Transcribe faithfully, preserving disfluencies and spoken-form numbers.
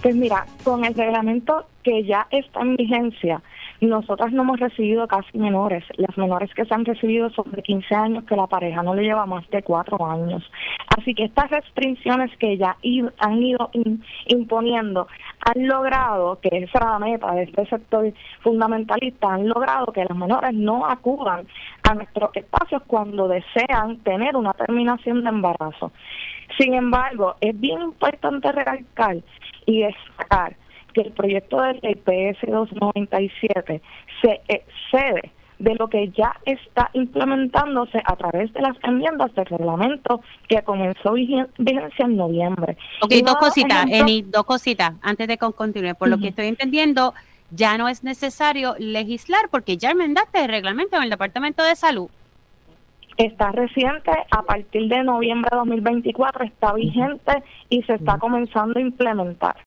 Pues mira, con el reglamento que ya está en vigencia, nosotras no hemos recibido casi menores. Las menores que se han recibido son de quince años, que la pareja no le lleva más de cuatro años. Así que estas restricciones que ya han ido in, imponiendo han logrado, que esa era la meta de este sector fundamentalista, han logrado que las menores no acudan a nuestros espacios cuando desean tener una terminación de embarazo. Sin embargo, es bien importante recalcar y destacar que el proyecto de ley P S doscientos noventa y siete se excede de lo que ya está implementándose a través de las enmiendas del reglamento que comenzó vigencia en noviembre. Ok, dos cositas, Eni, dos cositas, antes de que continúe. Por uh-huh. lo que estoy entendiendo, ya no es necesario legislar porque ya enmendaste el reglamento en el Departamento de Salud. Está reciente, a partir de noviembre de dos mil veinticuatro está vigente y se está comenzando a implementar.